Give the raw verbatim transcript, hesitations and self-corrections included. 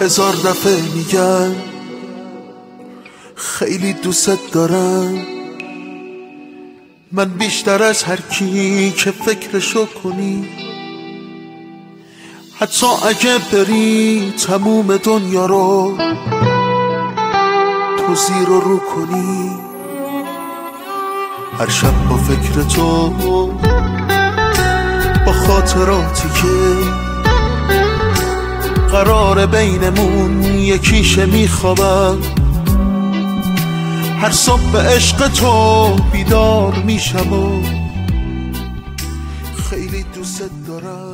هزار دفعه میگن خیلی دوست دارم، من بیشتر از هر کی که فکرشو کنی، حتی اگه بری تموم دنیا رو تو زیر و رو کنی. هر شب با فکر تو، با خاطراتی که قرار بینمون یکیشه میخوابم، هر صبح به عشق تو بیدار میشم و خیلی دوست دارم.